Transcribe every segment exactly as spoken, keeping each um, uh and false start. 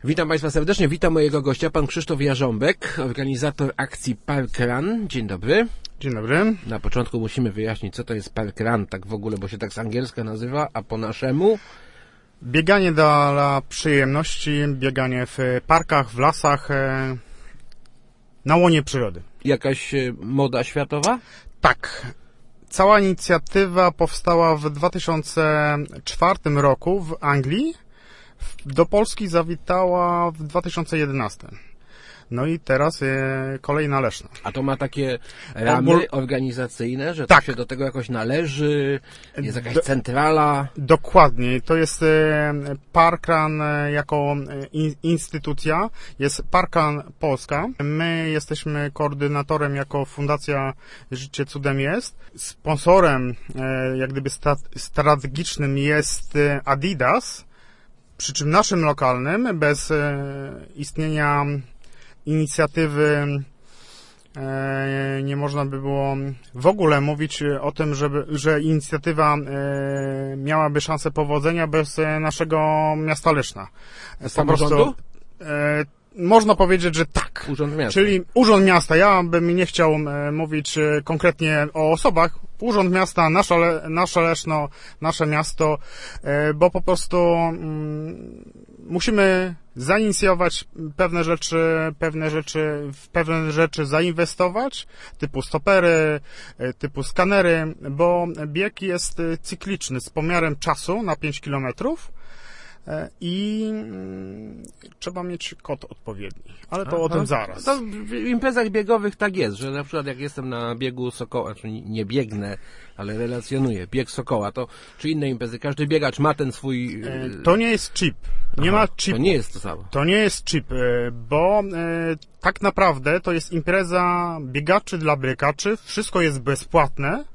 Witam Państwa serdecznie, witam mojego gościa, pan Krzysztof Jarząbek, organizator akcji Parkrun. Dzień dobry. Dzień dobry. Na początku musimy wyjaśnić, co to jest Parkrun, tak w ogóle, bo się tak z angielska nazywa, a po naszemu? Bieganie dla przyjemności, bieganie w parkach, w lasach, na łonie przyrody. Jakaś moda światowa? Tak. Cała inicjatywa powstała w dwa tysiące czwartym roku w Anglii. Do Polski zawitała w dwa tysiące jedenastym. No i teraz e, kolejna Leszna. A to ma takie ramy Ogól... organizacyjne, że tak. to się do tego jakoś należy, jest jakaś do... centrala? Dokładnie. To jest e, Parkrun e, jako in, instytucja. Jest Parkrun Polska. My jesteśmy koordynatorem jako Fundacja Życie Cudem Jest. Sponsorem e, jak gdyby sta, strategicznym jest Adidas, przy czym naszym lokalnym, bez e, istnienia inicjatywy e, nie można by było w ogóle mówić o tym, żeby, że inicjatywa e, miałaby szansę powodzenia bez naszego miasta Leszna. Po prostu e, można powiedzieć, że tak. Urząd Miasta. Czyli Urząd Miasta. Ja bym nie chciał e, mówić e, konkretnie o osobach. Urząd Miasta, nasze, nasze Leszno, nasze miasto, e, bo po prostu mm, musimy zainicjować pewne rzeczy, pewne rzeczy, w pewne rzeczy zainwestować, typu stopery, typu skanery, bo bieg jest cykliczny z pomiarem czasu na pięć kilometrów i trzeba mieć kod odpowiedni, ale to Aha. o tym zaraz. To w imprezach biegowych tak jest, że na przykład jak jestem na biegu Sokoła, czyli nie biegnę, ale relacjonuję bieg Sokoła, to czy inne imprezy, każdy biegacz ma ten swój... To nie jest chip. Nie Aha, ma chipu. To nie jest to samo. To nie jest chip, bo e, tak naprawdę to jest impreza biegaczy dla biegaczy, wszystko jest bezpłatne.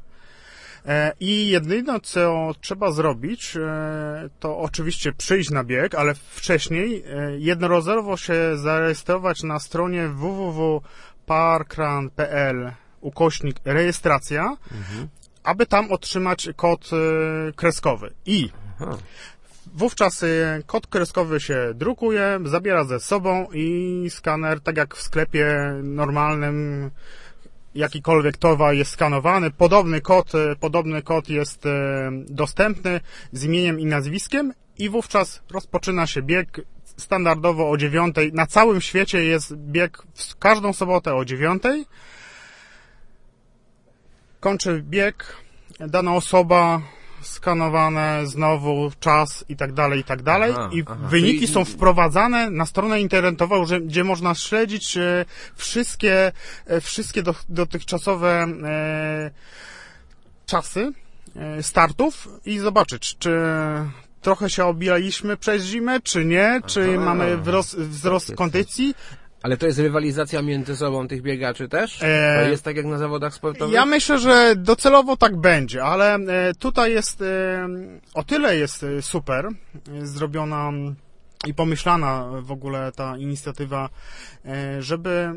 I jedyne, co trzeba zrobić, to oczywiście przyjść na bieg, ale wcześniej jednorazowo się zarejestrować na stronie w w w kropka parkrun kropka p l ukośnik rejestracja, mhm. aby tam otrzymać kod kreskowy. I Aha. wówczas kod kreskowy się drukuje, zabiera ze sobą i skaner, tak jak w sklepie normalnym, jakikolwiek towar jest skanowany, podobny kod, podobny kod jest dostępny z imieniem i nazwiskiem i wówczas rozpoczyna się bieg standardowo o dziewiątej. Na całym świecie jest bieg w każdą sobotę o dziewiątej. Kończy bieg, dana osoba, skanowane znowu czas i tak dalej, i tak dalej. Aha, I aha. wyniki Czyli... są wprowadzane na stronę internetową, gdzie można śledzić e, wszystkie, e, wszystkie do, dotychczasowe e, czasy e, startów i zobaczyć, czy trochę się obijaliśmy przez zimę, czy nie, czy aha. mamy wzrost, wzrost kondycji. Ale to jest rywalizacja między sobą tych biegaczy też? E... To jest tak jak na zawodach sportowych? Ja myślę, że docelowo tak będzie, ale e, tutaj jest, e, o tyle jest super e, zrobiona i pomyślana w ogóle ta inicjatywa, e, żeby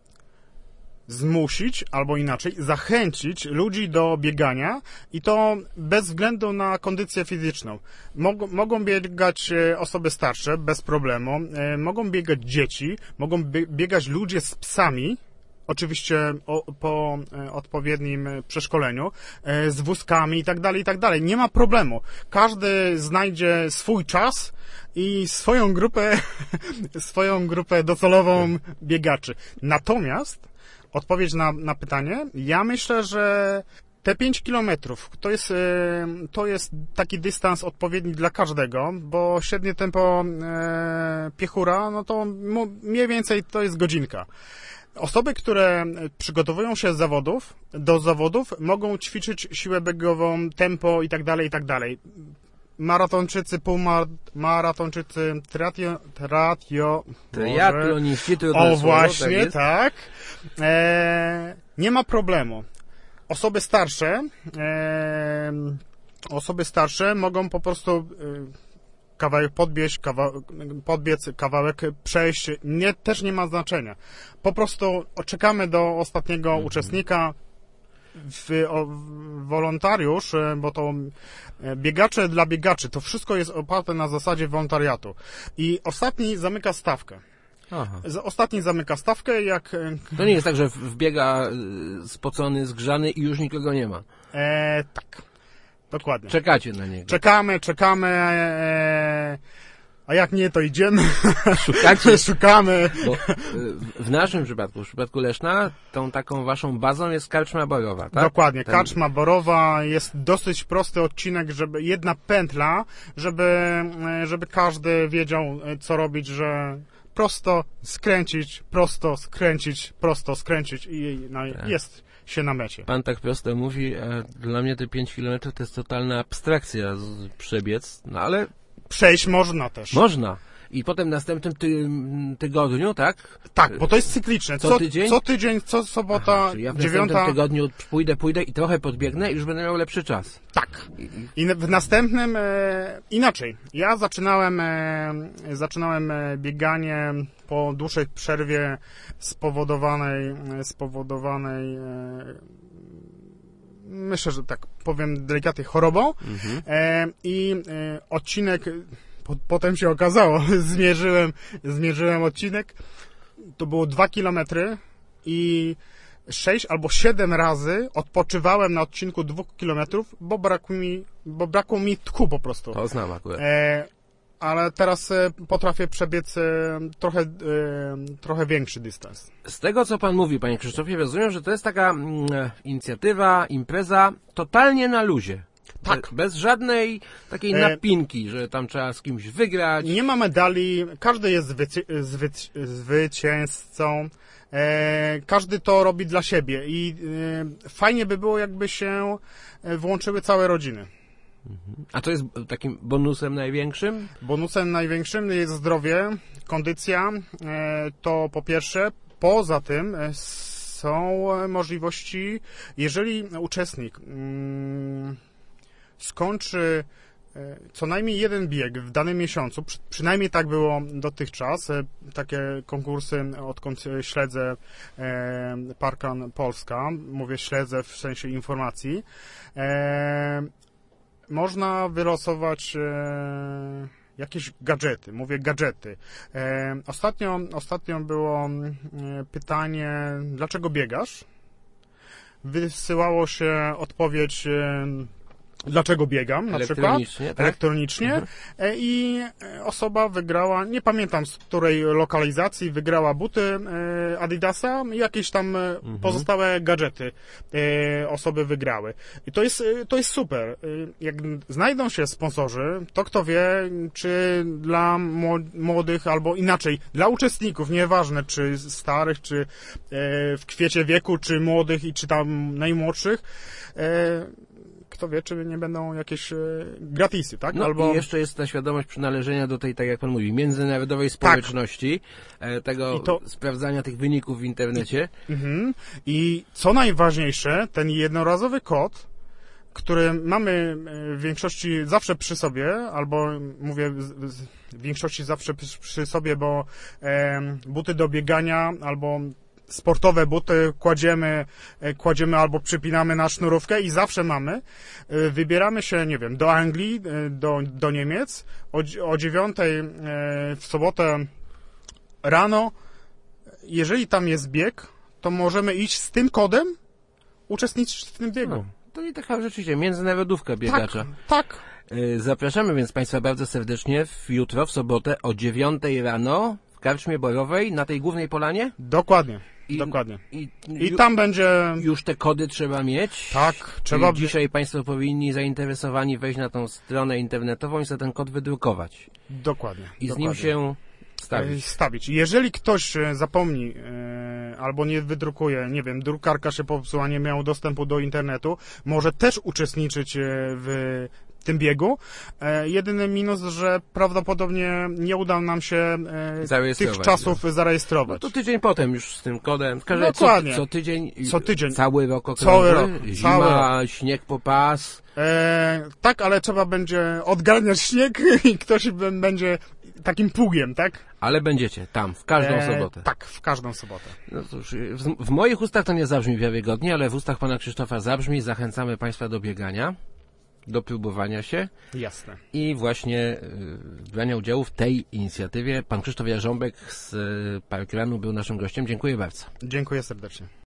zmusić, albo inaczej, zachęcić ludzi do biegania i to bez względu na kondycję fizyczną. Mogą, mogą biegać osoby starsze bez problemu, e, mogą biegać dzieci, mogą biegać ludzie z psami, oczywiście o, po e, odpowiednim przeszkoleniu, e, z wózkami i tak dalej, i tak dalej. Nie ma problemu. Każdy znajdzie swój czas i swoją grupę, swoją grupę docelową biegaczy. Natomiast odpowiedź na, na pytanie. Ja myślę, że te pięć kilometrów to jest, to jest taki dystans odpowiedni dla każdego, bo średnie tempo e, piechura, no to mniej więcej to jest godzinka. Osoby, które przygotowują się z zawodów, do zawodów, mogą ćwiczyć siłę biegową, tempo i tak dalej, i tak dalej. Maratończycy, półmaratończycy, tratio, tratio, triatloniści, o właśnie, tak, tak. E, nie ma problemu. Osoby starsze, e, osoby starsze mogą po prostu e, kawałek podbiec, kawa, podbiec, kawałek przejść, nie, też nie ma znaczenia. Po prostu czekamy do ostatniego mhm. uczestnika. w, o, wolontariusz, bo to biegacze dla biegaczy, to wszystko jest oparte na zasadzie wolontariatu. I ostatni zamyka stawkę. Aha. Ostatni zamyka stawkę, jak... To nie jest tak, że wbiega spocony, zgrzany i już nikogo nie ma. E, tak, dokładnie. Czekacie na niego. Czekamy, czekamy, e, a jak nie, to idziemy. Szukacie? Szukamy. Bo w naszym przypadku, w przypadku Leszna, tą taką waszą bazą jest karczma borowa, tak? Dokładnie, Ten... karczma borowa jest dosyć prosty odcinek, żeby jedna pętla, żeby, żeby każdy wiedział, co robić, że prosto skręcić, prosto skręcić, prosto skręcić i no, tak. Jest się na mecie. Pan tak prosto mówi, a dla mnie te pięć kilometrów to jest totalna abstrakcja z przebiec, no ale... Przejść można też. Można. I potem w następnym ty, tygodniu, tak? Tak, bo to jest cykliczne. Co, co tydzień? Co tydzień, co sobota, Aha, czyli ja w dziewiąta... następnym tygodniu pójdę, pójdę i trochę podbiegnę i już będę miał lepszy czas. Tak. I w następnym e, inaczej. Ja zaczynałem, e, zaczynałem bieganie po dłuższej przerwie spowodowanej, spowodowanej e, myślę, że tak powiem delikatnie chorobą. Mhm. E, I e, odcinek, po, potem się okazało, zmierzyłem, zmierzyłem odcinek. To było dwa kilometry i sześć albo siedem razy odpoczywałem na odcinku dwóch kilometrów, bo brakło mi, bo brakło mi tchu po prostu. To znam akurat. E, ale teraz e, potrafię przebiec e, trochę, e, trochę większy dystans. Z tego, co pan mówi, panie Krzysztofie, rozumiem, że to jest taka mm, inicjatywa, impreza totalnie na luzie. Tak. Bez żadnej takiej napinki, że tam trzeba z kimś wygrać. Nie ma medali, każdy jest zwyci zwyci zwycięzcą. E, każdy to robi dla siebie i e, fajnie by było, jakby się włączyły całe rodziny. A co jest takim bonusem największym? Bonusem największym jest zdrowie, kondycja, e, to po pierwsze. Poza tym e, są możliwości, jeżeli uczestnik mm, skończy co najmniej jeden bieg w danym miesiącu, przy, przynajmniej tak było dotychczas, takie konkursy, odkąd śledzę e, Parkrun Polska, mówię śledzę w sensie informacji, e, można wylosować e, jakieś gadżety, mówię gadżety. E, ostatnio, ostatnio było e, pytanie, dlaczego biegasz? Wysyłało się odpowiedź e, dlaczego biegam, na przykład, elektronicznie, tak? elektronicznie mhm. i osoba wygrała, nie pamiętam z której lokalizacji, wygrała buty Adidasa i jakieś tam mhm. pozostałe gadżety osoby wygrały. I to jest, to jest super. Jak znajdą się sponsorzy, to kto wie, czy dla młodych albo inaczej, dla uczestników, nieważne czy starych, czy w kwiecie wieku, czy młodych i czy tam najmłodszych, kto wie, czy nie będą jakieś e, gratisy, tak? No Albo... i jeszcze jest ta świadomość przynależenia do tej, tak jak pan mówi, międzynarodowej społeczności, tak. e, tego to... sprawdzania tych wyników w internecie. I, mhm. I co najważniejsze, ten jednorazowy kod, który mamy w większości zawsze przy sobie, albo mówię w większości zawsze przy sobie, bo e, buty do biegania, albo sportowe buty kładziemy, kładziemy albo przypinamy na sznurówkę i zawsze mamy. Wybieramy się, nie wiem, do Anglii, do, do Niemiec o, o dziewiątej w sobotę rano. Jeżeli tam jest bieg, to możemy iść z tym kodem, uczestniczyć w tym biegu. No, to nie taka rzeczywiście międzynarodówka biegacza. Tak, tak. Zapraszamy więc Państwa bardzo serdecznie w jutro, w sobotę o dziewiątej rano w Karczmie Borowej na tej głównej polanie? Dokładnie. I, Dokładnie. I, I tam będzie... Już te kody trzeba mieć. Tak, trzeba... Dzisiaj Państwo powinni zainteresowani wejść na tą stronę internetową i sobie ten kod wydrukować. Dokładnie. I dokładnie. z nim się stawić. stawić. Jeżeli ktoś zapomni e, albo nie wydrukuje, nie wiem, drukarka się popsuła, nie miał dostępu do internetu, może też uczestniczyć w tym biegu. E, jedyny minus, że prawdopodobnie nie uda nam się e, tych czasów no. zarejestrować. No to tydzień potem już z tym kodem. W każdym Dokładnie. Co, co tydzień. Co tydzień. Cały rok okrągły. Cały rok. Zima, Cały rok. śnieg po pas. E, tak, ale trzeba będzie odgarniać śnieg i ktoś będzie takim pługiem, tak? Ale będziecie tam, w każdą E, sobotę. Tak, w każdą sobotę. No cóż, w, w moich ustach to nie zabrzmi wiarygodnie, ale w ustach pana Krzysztofa zabrzmi. Zachęcamy państwa do biegania, do próbowania się Jasne. i właśnie y, brania udziału w tej inicjatywie. Pan Krzysztof Jarząbek z y, Parkrunu był naszym gościem. Dziękuję bardzo. Dziękuję serdecznie.